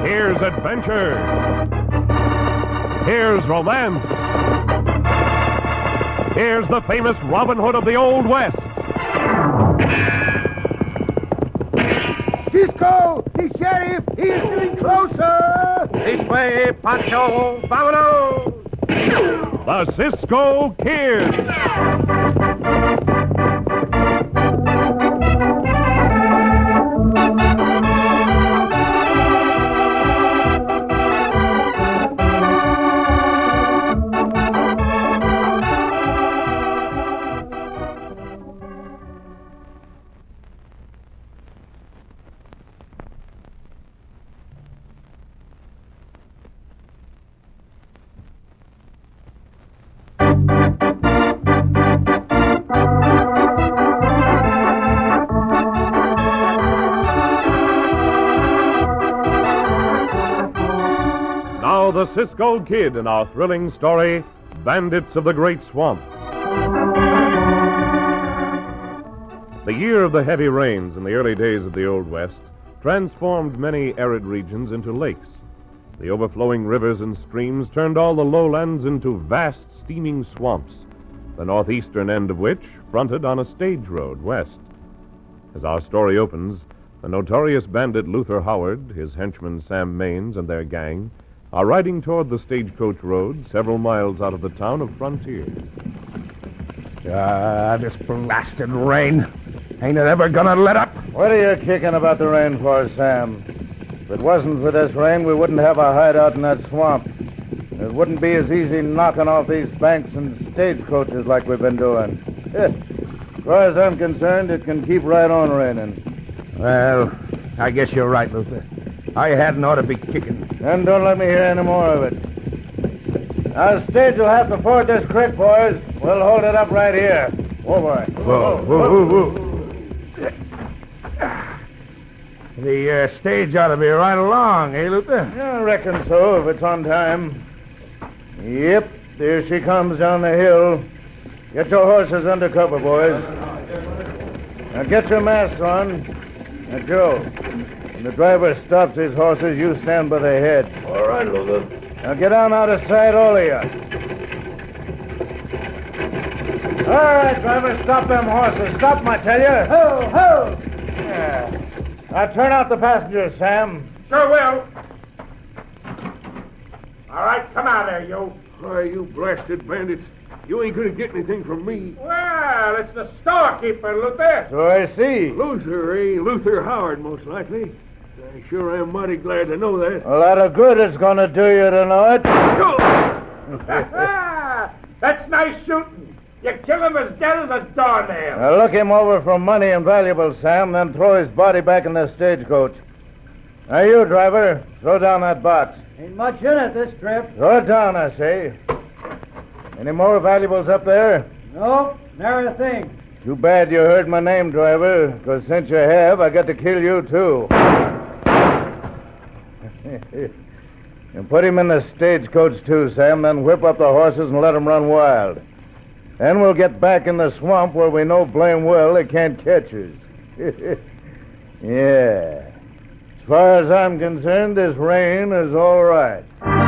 Here's adventure. Here's romance. Here's the famous Robin Hood of the Old West. Cisco! The sheriff! He is getting closer! This way, Pancho! Vámonos! The Cisco Kid. Now the Cisco Kid in our thrilling story, Bandits of the Great Swamp. The year of the heavy rains in the early days of the Old West transformed many arid regions into lakes. The overflowing rivers and streams turned all the lowlands into vast, steaming swamps, the northeastern end of which fronted on a stage road west. As our story opens, the notorious bandit Luther Howard, his henchman Sam Maines, and their gang are riding toward the stagecoach road several miles out of the town of Frontier. This blasted rain. Ain't it ever gonna let up? What are you kicking about the rain for, Sam? If it wasn't for this rain, we wouldn't have a hideout in that swamp. It wouldn't be as easy knocking off these banks and stagecoaches like we've been doing. As far as I'm concerned, it can keep right on raining. Well, I guess you're right, Luther. I hadn't ought to be kicking. And don't let me hear any more of it. Our stage will have to ford this creek, boys. We'll hold it up right here. Over. Whoa. The stage ought to be right along, eh, Luther? I reckon so, if it's on time. Yep, there she comes down the hill. Get your horses under cover, boys. Now get your masks on. Now, Joe, when the driver stops his horses, you stand by the head. All right, Luther. Now get on out of sight, all of you. All right, driver, stop them horses. Stop them, I tell you. Ho! Yeah. Now turn out the passengers, Sam. Sure will. All right, come out there, you. Why, you blasted bandits. You ain't gonna get anything from me. Well, it's the storekeeper, Luther. So I see. Luther, eh? Luther Howard, most likely. I sure am mighty glad to know that. A lot of good it's gonna do you to know it. That's nice shooting. You kill him as dead as a doornail. Now look him over for money and valuables, Sam, then throw his body back in the stagecoach. Now you, driver, throw down that box. Ain't much in it this trip. Throw it down, I say. Any more valuables up there? Nope, nary a thing. Too bad you heard my name, driver, because since you have, I got to kill you, too. And put him in the stagecoach, too, Sam, then whip up the horses and let them run wild. Then we'll get back in the swamp where we know blame well they can't catch us. Yeah. As far as I'm concerned, this rain is all right.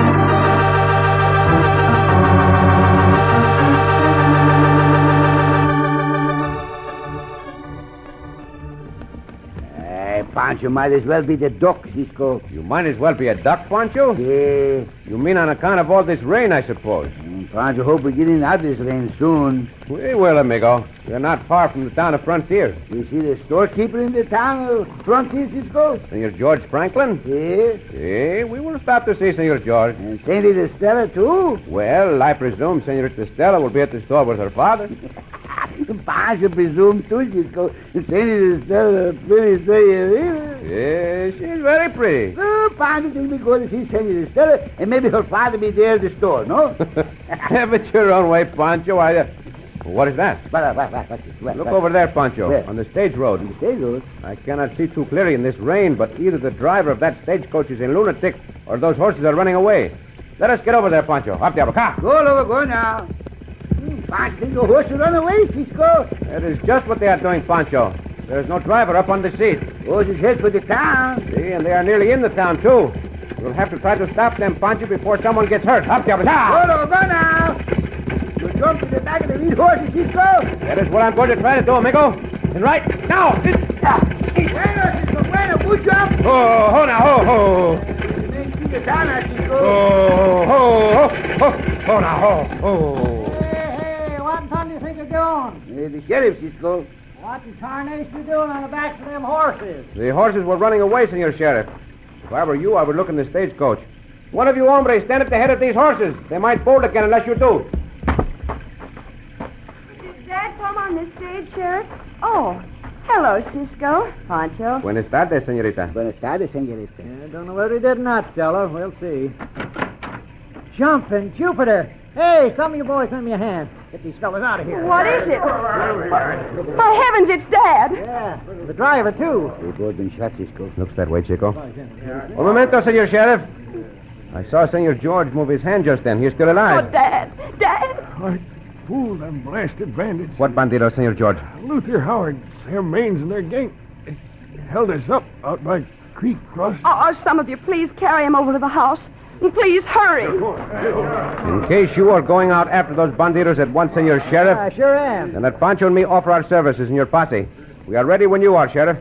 Pancho might as well be the duck, Cisco. You might as well be a duck, Pancho? Yeah. You mean on account of all this rain, I suppose? Pancho hope we get in out of this rain soon. We will, amigo. We're not far from the town of Frontier. You see the storekeeper in the town of Frontier, Cisco? Senor George Franklin? Yes. Yeah, we will stop to see Senor George. And Senorita Stella, too? Well, I presume Senorita Stella will be at the store with her father. Pancho presume, too, Cisco. Senorita Stella, pretty say. Yeah, she's very pretty. Oh, Pancho think we go to see Senorita Stella, and maybe her father be there at the store, no? Have it your own way, Pancho. What is that? What? Look over there, Pancho, Where? on the stage road. On the stage road? I cannot see too clearly in this rain, but either the driver of that stagecoach is a lunatic or those horses are running away. Let us get over there, Pancho. Up there, come. Go, Lobo, go now. Pancho think the horse will run away, Cisco. That is just what they are doing, Pancho. There is no driver up on the seat. Horses head for the town. See, and they are nearly in the town, too. You'll have to try to stop them, Pancho, before someone gets hurt. Up, Diablo. Go now. You jump to the back of the lead horse, Cisco. That is what I'm going to try to do, amigo. And right now. Bueno, Cisco, bueno, good job. Oh, ho now, ho, ho. Cisco. Oh, ho, ho, ho. Ho now, ho, ho. Hey, what in thunder you think you're doing? The sheriff, Cisco. What in tarnation you doing on the backs of them horses? The horses were running away, Senor Sheriff. If I were you, I would look in the stagecoach. One of you hombres, stand at the head of these horses. They might bolt again unless you do. Did Dad come on this stage, Sheriff? Oh, hello, Cisco. Pancho. Buenas tardes, señorita. Buenas tardes, señorita. I don't know whether he did or not, Stella. We'll see. Jumping Jupiter. Hey, some of you boys lend me a hand. Get these fellas out of here. What is it? By heavens, it's Dad. Yeah, the driver, too. They've both been shot, Cisco. Looks that way, Chico. Un momento, Senor Sheriff. I saw Senor George move his hand just then. He's still Oh, alive. Dad. Dad. I fooled them blasted bandits. What bandidos, Senor George? Luther Howard, Sam Maines, and their gang they held us up out by creek crossing. Oh, some of you, please carry him over to the house. And please hurry. In case you are going out after those bandidos at once, Senor Sheriff, I sure am. then let Pancho and me offer our services in your posse. We are ready when you are, Sheriff.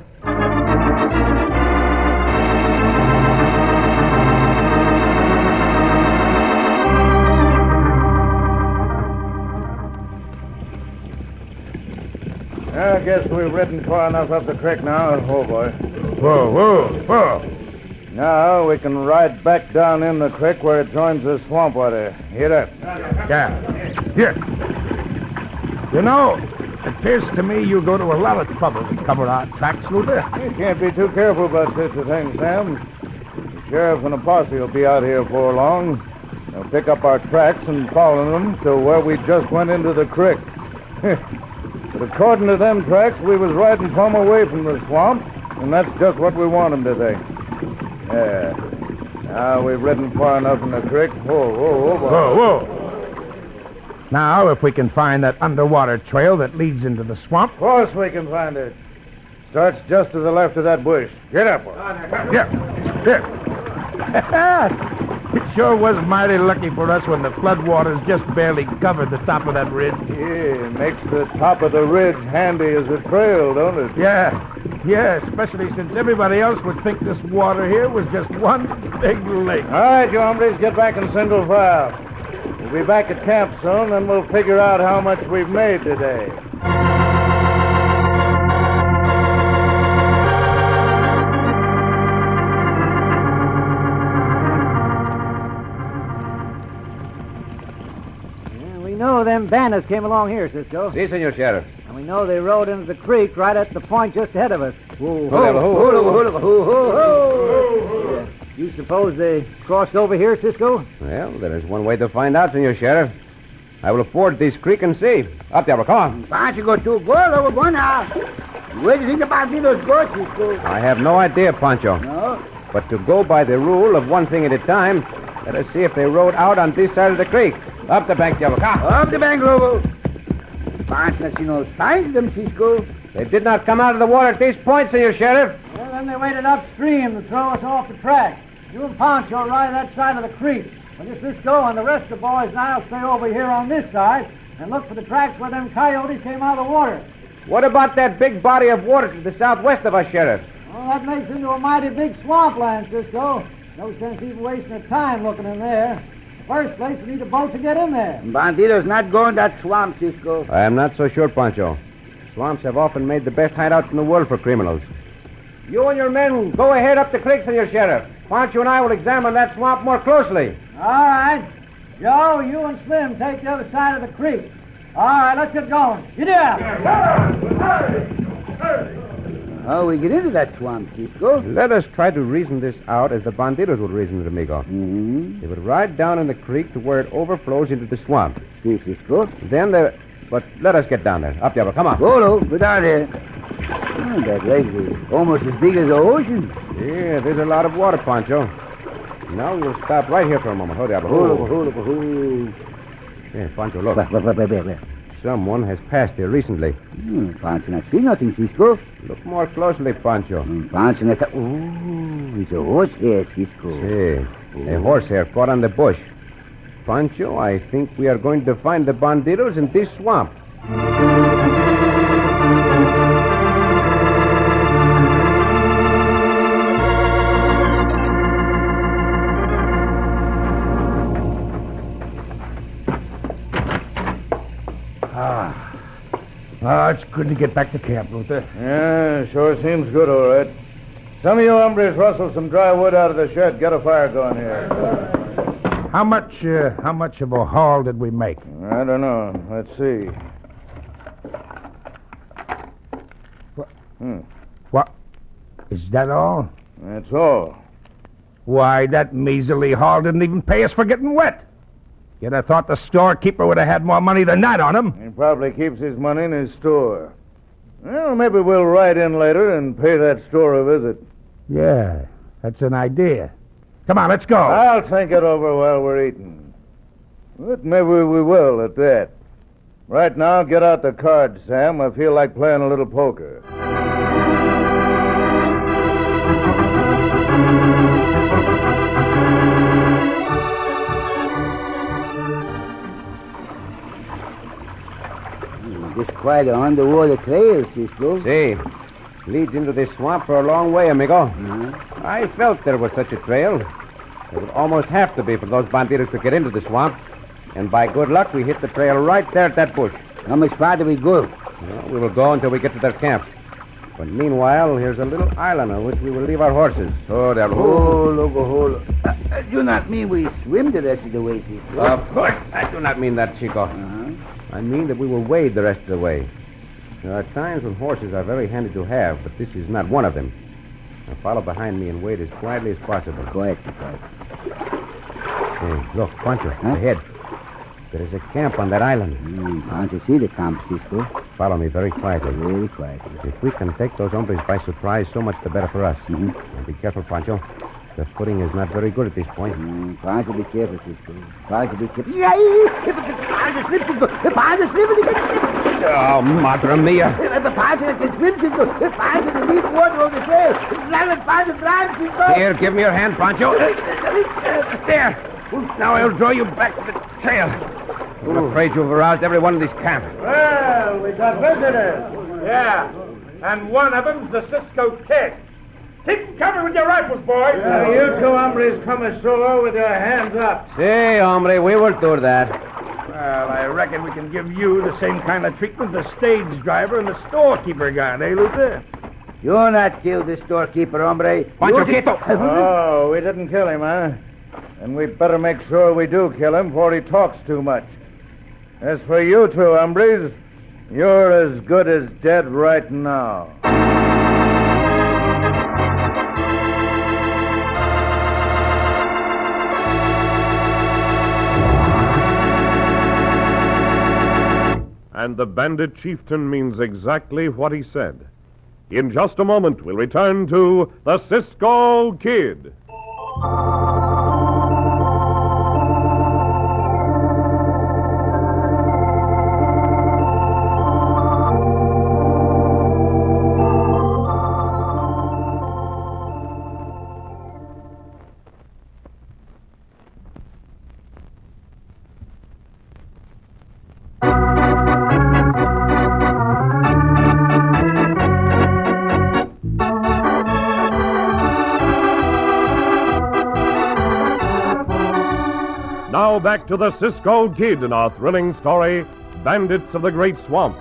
I guess we've ridden far enough up the creek now. Oh, boy. Whoa, whoa, whoa. Now we can ride back down in the creek where it joins the swamp water. Hear that? Yeah. Here. You know, it appears to me you go to a lot of trouble to cover our tracks, Luther. You can't be too careful about such a thing, Sam. The sheriff and a posse will be out here before long. They'll pick up our tracks and follow them to where we just went into the creek. But according to them tracks, we was riding plumb away from the swamp, and that's just what we want them to think. Yeah. Now we've ridden far enough in the creek. Whoa, whoa, whoa. Whoa, whoa. Now, if we can find that underwater trail that leads into the swamp. Of course we can find it. Starts just to the left of that bush. Get up, boy. Here. Here. It sure was mighty lucky for us when the floodwaters just barely covered the top of that ridge. Yeah, it makes the top of the ridge handy as a trail, don't it? Yeah, especially since everybody else would think this water here was just one big lake. All right, you hombres, get back in single file. We'll be back at camp soon, and we'll figure out how much we've made today. We know them bandits came along here, Cisco. Si, Senor Sheriff. And we know they rode into the creek right at the point just ahead of us. Ho, ho. Yeah. You suppose they crossed over here, Cisco? Well, there is one way to find out, Senor Sheriff. I will ford this creek and see. Up, Diablo, come on. Pancho go too good over one now. Where do you think about those goats, Cisco? I have no idea, Pancho. No? But to go by the rule of one thing at a time, let us see if they rode out on this side of the creek. Up the bank, Diablo, come. Up the bank, Lobo. Pancho not see no signs of them, Cisco. They did not come out of the water at this point, Senor Sheriff. Well, then they waited upstream to throw us off the track. You and Pancho ride that side of the creek. Well, just Cisco and the rest of the boys and I'll stay over here on this side and look for the tracks where them coyotes came out of the water. What about that big body of water to the southwest of us, Sheriff? Well, that makes into a mighty big swampland, Cisco. No sense even wasting our time looking in there. In the first place, we need a boat to get in there. Bandidos not go in that swamp, Cisco. I am not so sure, Pancho. Swamps have often made the best hideouts in the world for criminals. You and your men go ahead up the creek, Senor Sheriff. Pancho and I will examine that swamp more closely. All right. Joe, you and Slim take the other side of the creek. All right, let's get going. Get down. How we get into that swamp, Cisco? Let us try to reason this out as the bandidos would reason it, amigo. Mm-hmm. They would ride down in the creek to where it overflows into the swamp. See, Cisco. Then they... But let us get down there. Up, Diablo, come on. Go down there. Oh, that lake is almost as big as the ocean. Yeah, there's a lot of water, Pancho. Now we'll stop right here for a moment. Hold, Diablo. Hold. Yeah, Pancho, look. Wait. Someone has passed here recently. Pancho not see nothing, Cisco. Look more closely, Pancho. Pancho not... Oh, it's a horse hair, Cisco. See, a horsehair caught on the bush. Pancho, I think we are going to find the bandidos in this swamp. It's good to get back to camp, Luther. Yeah, sure seems good, all right. Some of you hombres rustle some dry wood out of the shed. Get a fire going here. How much of a haul did we make? I don't know. Let's see. What? Is that all? That's all. Why, that measly haul didn't even pay us for getting wet. You'd have thought the storekeeper would have had more money than that on him. He probably keeps his money in his store. Well, maybe we'll ride in later and pay that store a visit. Yeah, that's an idea. Come on, let's go. I'll think it over while we're eating. But maybe we will at that. Right now, get out the cards, Sam. I feel like playing a little poker. Just quite an underwater trail, Cisco. See, leads into this swamp for a long way, amigo. Uh-huh. I felt there was such a trail. There would almost have to be for those bandidos to get into the swamp. And by good luck, we hit the trail right there at that bush. How much farther we go? Well, we will go until we get to their camp. But meanwhile, here's a little island on which we will leave our horses. Oh, there. Hold. Do not mean we swim the rest of the way, Cisco? Of course. I do not mean that, Chico. I mean that we will wade the rest of the way. There are times when horses are very handy to have, but this is not one of them. Now follow behind me and wade as quietly as possible. Quietly. Hey, look, Pancho, ahead. There is a camp on that island. Pancho see the camp, Cisco. Follow me very quietly. Very quietly. If we can take those hombres by surprise, so much the better for us. Mm-hmm. Now be careful, Pancho. The footing is not very good at this point. Pancho, be careful, Cisco. Pancho, be careful. Pancho, slip, Cisco. Pancho, slip. Oh, madre mia. Pancho, can swim, Cisco. Pancho, the deep water on the trail. Pancho, drive, Cisco. Here, give me your hand, Pancho. There. Now I'll draw you back to the trail. I'm afraid you've aroused everyone in this camp. Well, we got visitors. Yeah, and one of them's the Cisco Kid. Keep cover with your rifles, boys. You two hombres come ashore with your hands up. See, hombre, we will do that. Well, I reckon we can give you the same kind of treatment the stage driver and the storekeeper got, eh, Luther? You're not killed the storekeeper, hombre. Pancho, quieto. Oh, we didn't kill him, huh? And we'd better make sure we do kill him before he talks too much. As for you two hombres, you're as good as dead right now. And the bandit chieftain means exactly what he said. In just a moment, we'll return to the Cisco Kid. Now back to the Cisco Kid in our thrilling story, Bandits of the Great Swamp.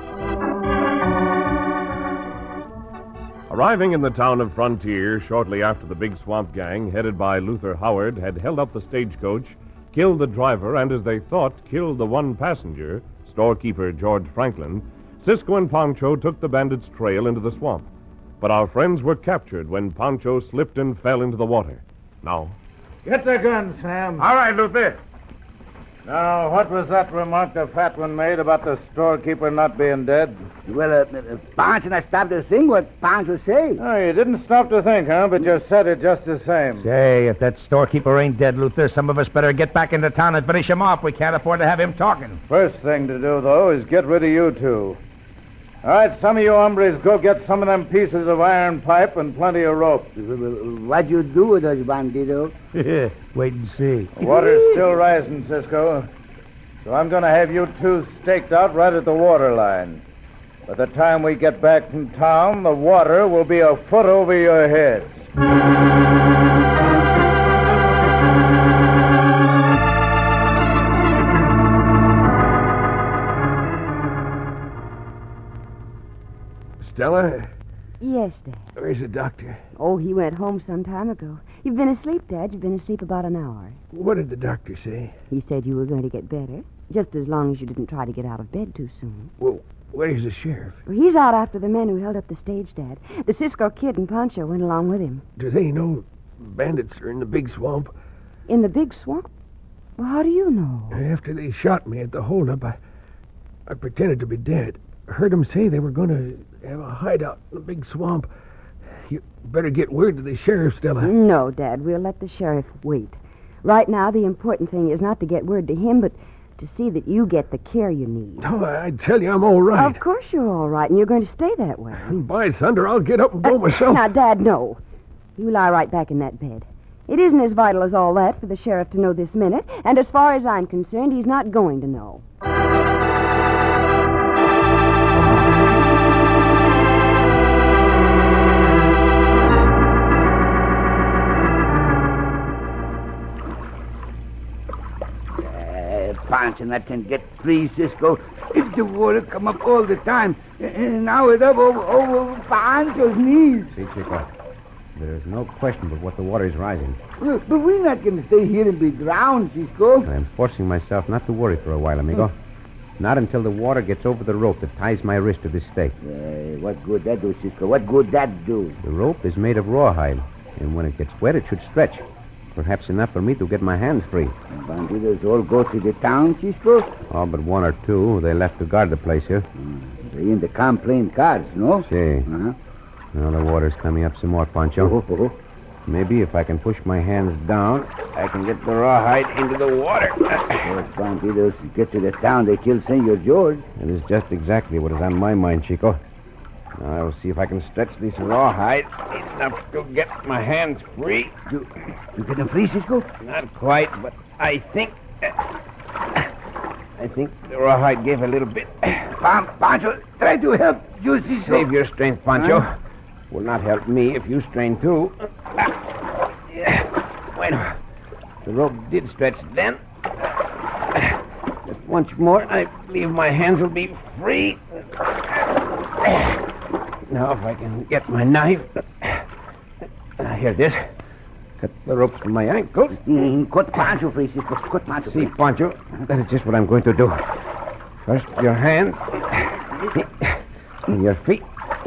Arriving in the town of Frontier shortly after the big swamp gang, headed by Luther Howard, had held up the stagecoach, killed the driver, and as they thought, killed the one passenger, storekeeper George Franklin, Cisco and Pancho took the bandits' trail into the swamp. But our friends were captured when Pancho slipped and fell into the water. Now, Get the gun, Sam. All right, Luther. Now, what was that remark the fat one made about the storekeeper not being dead? Well, Pancho not stopped to think what Pancho say. Oh, you didn't stop to think, huh? But you said it just the same. Say, if that storekeeper ain't dead, Luther, some of us better get back into town and finish him off. We can't afford to have him talking. First thing to do, though, is get rid of you two. All right, some of you hombres go get some of them pieces of iron pipe and plenty of rope. What you do with us, bandito? Wait and see. The water's still rising, Cisco. So I'm going to have you two staked out right at the water line. By the time we get back from town, the water will be a foot over your heads. Stella, Yes, Dad. where's the doctor? Oh, he went home some time ago. You've been asleep, Dad. You've been asleep about an hour. What did the doctor say? He said you were going to get better, just as long as you didn't try to get out of bed too soon. Well, where's the sheriff? Well, he's out after the men who held up the stage, Dad. The Cisco Kid and Pancho went along with him. Do they know bandits are in the big swamp? In the big swamp? Well, how do you know? After they shot me at the holdup, I pretended to be dead. I heard them say they were going to have a hideout in the big swamp. You better get word to the sheriff, Stella. No, Dad. We'll let the sheriff wait. Right now, the important thing is not to get word to him, but to see that you get the care you need. Oh, I tell you, I'm all right. Of course you're all right, and you're going to stay that way. And by thunder, I'll get up and go myself. Now, Dad, no. You lie right back in that bed. It isn't as vital as all that for the sheriff to know this minute, and as far as I'm concerned, he's not going to know. Pancho not can get free, Cisco. If the water come up all the time, and now it's up over Pancho's knees. See, Chico, there's no question but what the water is rising. But we're not going to stay here and be drowned, Cisco. I'm forcing myself not to worry for a while, amigo. Not until the water gets over the rope that ties my wrist to this stake. What good that do, Cisco? What good that do? The rope is made of rawhide, and when it gets wet, it should stretch. Perhaps enough for me to get my hands free. Bandidos all go to the town, Cisco? Oh, but one or two. They left to guard the place here. They in the complaint cars, no? See. Uh-huh. Now the water's coming up some more, Pancho. Oh. Maybe if I can push my hands down, I can get the rawhide into the water. Those bandidos get to the town, they kill Senor George. That is just exactly what is on my mind, Chico. Now I will see if I can stretch this rawhide enough to get my hands free. You get them free, Cisco? Not quite, but I think the rawhide gave a little bit. Pancho, try to help you, Cisco. Save your strength, Pancho. Will not help me if you strain too. Bueno, the rope did stretch then. Just once more, I believe my hands will be free. Now, if I can get my knife. Here it is. Cut the ropes from my ankles. Cut Pancho free, Cisco. Cut Pancho free. See, Pancho, that is just what I'm going to do. First, your hands. And your feet.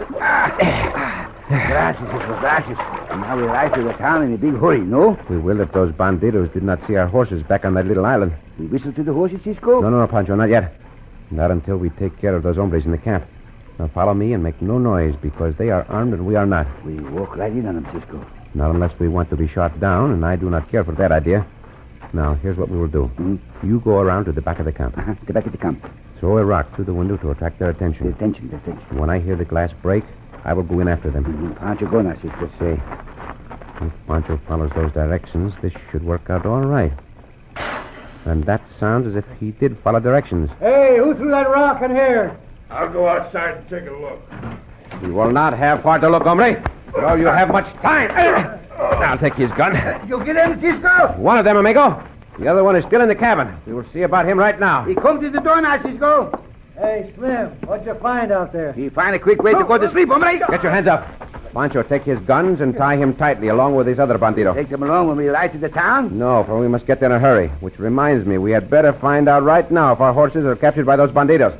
Gracias, Cisco, gracias. And now we ride to the town in a big hurry, no? We will if those bandidos did not see our horses back on that little island. We whistle to the horses, Cisco? No, Pancho, not yet. Not until we take care of those hombres in the camp. Now follow me and make no noise because they are armed and we are not. We walk right in on them, Cisco. Not unless we want to be shot down, and I do not care for that idea. Now, here's what we will do. Mm-hmm. You go around to the back of the camp. The back of the camp. Throw a rock through the window to attract their attention. The attention. When I hear the glass break, I will go in after them. Pancho, go now, Cisco. Say, if Pancho follows those directions, this should work out all right. And that sounds as if he did follow directions. Hey, who threw that rock in here? I'll go outside and take a look. You will not have far to look, hombre. No, you have much time. I'll take his gun. You get him, Cisco? One of them, amigo. The other one is still in the cabin. We will see about him right now. He come to the door now, Cisco. Hey, Slim, what'd you find out there? He find a quick way to go to sleep, hombre. Get your hands up. Pancho, take his guns and tie him tightly along with this other bandido. Take them along when we ride to the town? No, for we must get there in a hurry. Which reminds me, we had better find out right now if our horses are captured by those bandidos.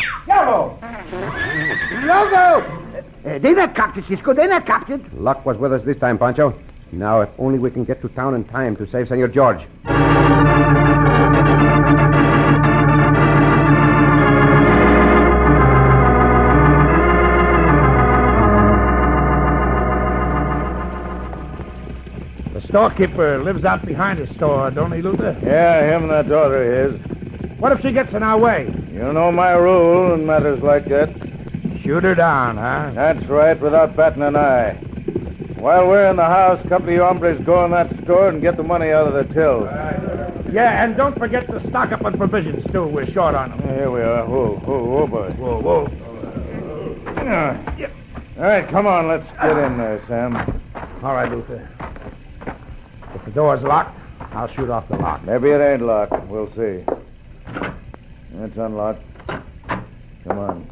Logo! They're not captured, Cisco. They're not captured. Luck was with us this time, Pancho. Now, if only we can get to town in time to save Senor George. storekeeper lives out behind the store, don't he, Luther? Yeah, him and that daughter of his. What if she gets in our way? You know my rule in matters like that. Shoot her down, huh? That's right, without batting an eye. While we're in the house, a couple of you hombres go in that store and get the money out of the till. Yeah, and don't forget to stock up on provisions, too. We're short on them. Here we are. Whoa, boy. Whoa. All right, come on, let's get in there, Sam. All right, Luther. If the door's locked, I'll shoot off the lock. Maybe it ain't locked. We'll see. It's unlocked. Come on.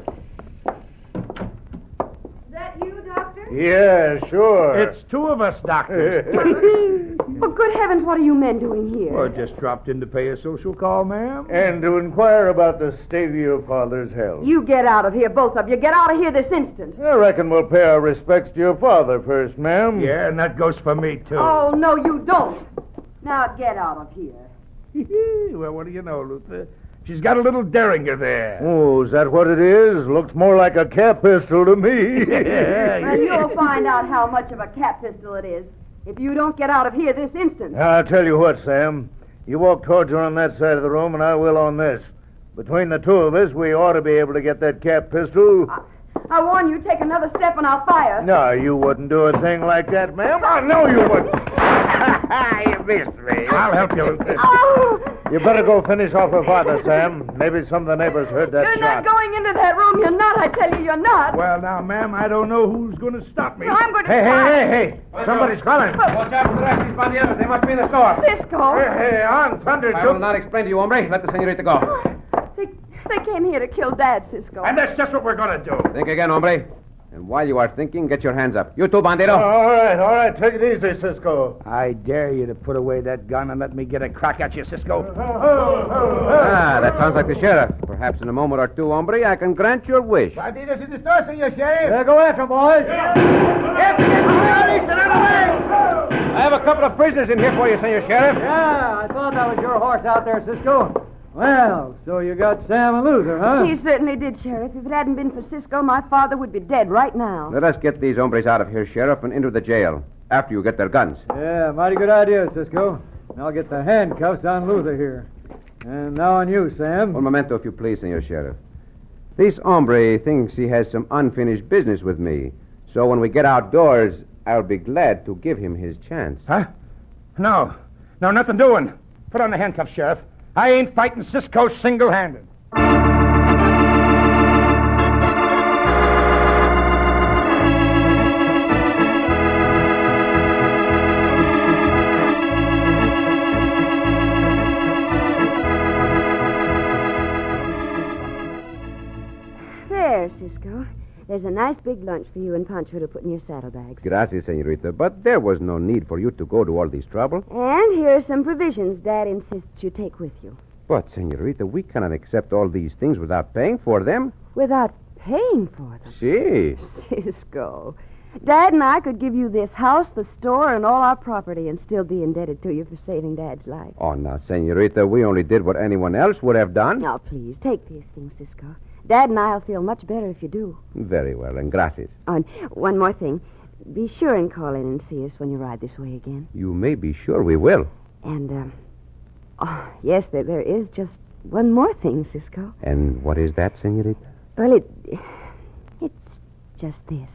Is that you, Doctor? Yeah, sure. It's two of us, Doctor. Oh, good heavens, what are you men doing here? Well, just dropped in to pay a social call, ma'am. And to inquire about the state of your father's health. You get out of here, both of you. Get out of here this instant. I reckon we'll pay our respects to your father first, ma'am. Yeah, and that goes for me, too. Oh, no, you don't. Now get out of here. Well, what do you know, Luther? She's got a little derringer there. Oh, is that what it is? Looks more like a cap pistol to me. Well, you'll find out how much of a cat pistol it is if you don't get out of here this instant. I'll tell you what, Sam. You walk towards her on that side of the room, and I will on this. Between the two of us, we ought to be able to get that cap pistol. I warn you, take another step and I'll fire. No, you wouldn't do a thing like that, ma'am. I know you wouldn't. You missed me. I'll help you, Luther. Oh! You better go finish off her father, Sam. Maybe some of the neighbors heard that You're shot. not going into that room. You're not. I tell you, you're not. Well, now, ma'am, I don't know who's going to stop me. I'm going to Hey. Somebody's calling. Watch out for the rest of these bandidos. They must be in the store. Cisco. Hey, on thunder, I will not explain to you, hombre. Let the senorita go. They came here to kill Dad, Cisco. And that's just what we're going to do. Think again, hombre. And while you are thinking, get your hands up. You too, bandito. All right. Take it easy, Cisco. I dare you to put away that gun and let me get a crack at you, Cisco. That sounds like the sheriff. Perhaps in a moment or two, hombre, I can grant your wish. Bandidos in the store, senor sheriff. Yeah, go after 'em, boys. I have a couple of prisoners in here for you, senor sheriff. Yeah, I thought that was your horse out there, Cisco. Well, so you got Sam and Luther, huh? He certainly did, Sheriff. If it hadn't been for Cisco, my father would be dead right now. Let us get these hombres out of here, sheriff, and into the jail. After you get their guns. Yeah, mighty good idea, Cisco. I'll get the handcuffs on Luther here. And now on you, Sam. Un momento, if you please, senor sheriff. This hombre thinks he has some unfinished business with me. So when we get outdoors, I'll be glad to give him his chance. Huh? No, nothing doing. Put on the handcuffs, Sheriff. I ain't fighting Cisco single-handed. There, Cisco. There's a nice big lunch for you and Pancho to put in your saddlebags. Gracias, senorita, but there was no need for you to go to all this trouble. And here are some provisions Dad insists you take with you. But, senorita, we cannot accept all these things without paying for them. Without paying for them. Si. Cisco, Dad and I could give you this house, the store, and all our property and still be indebted to you for saving Dad's life. Oh, now, senorita, we only did what anyone else would have done. Now, please, take these things, Cisco. Dad and I'll feel much better if you do. Very well, and gracias. Oh, and one more thing. Be sure and call in and see us when you ride this way again. You may be sure we will. And, yes, there is just one more thing, Cisco. And what is that, senorita? Well, it's just this.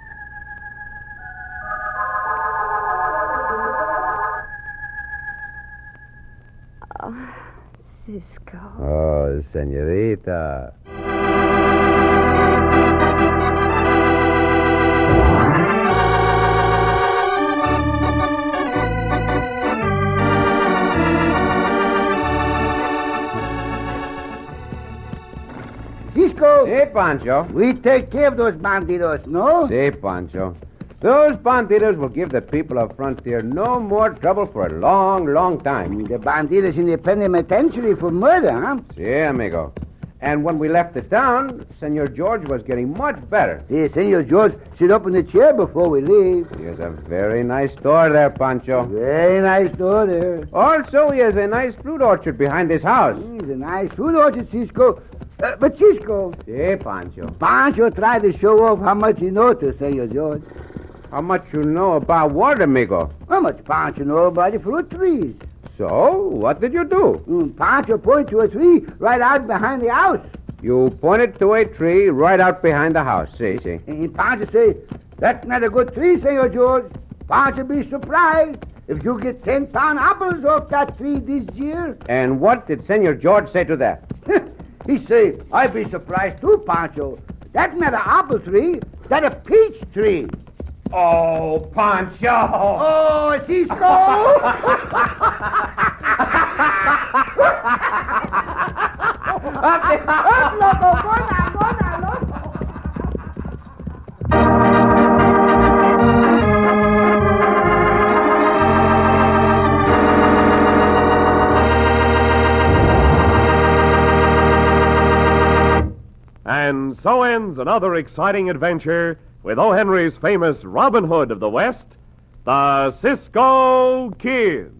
Oh, Cisco. Oh, senorita. Cisco, Si, Pancho. we take care of those bandidos, no? Si, Pancho. Those bandidos will give the people of Frontier no more trouble for a long, long time. The bandidos in the penitentiary for murder, huh? Si, amigo. And when we left the town, Senor George was getting much better. See, Senor George, sit up in the chair before we leave. He has a very nice store there, Pancho. Very nice door there. Also, he has a nice fruit orchard behind his house. It's a nice food orchard, Cisco. But Cisco, Si, Pancho. Pancho tried to show off how much he knows to Senor George. How much you know about what, amigo? how much Pancho know about the fruit trees. So, what did you do? Pancho pointed to a tree right out behind the house. You pointed to a tree right out behind the house. See. And Pancho say, that's not a good tree, Senor George. Pancho be surprised if you get 10-pound apples off that tree this year. And what did Senor George say to that? He say, I be surprised too, Pancho. That's not an apple tree. That's a peach tree. Oh, Pancho! Oh, Cisco! Up, loco! Go now, loco! And so ends another exciting adventure with O. Henry's famous Robin Hood of the West, the Cisco Kid.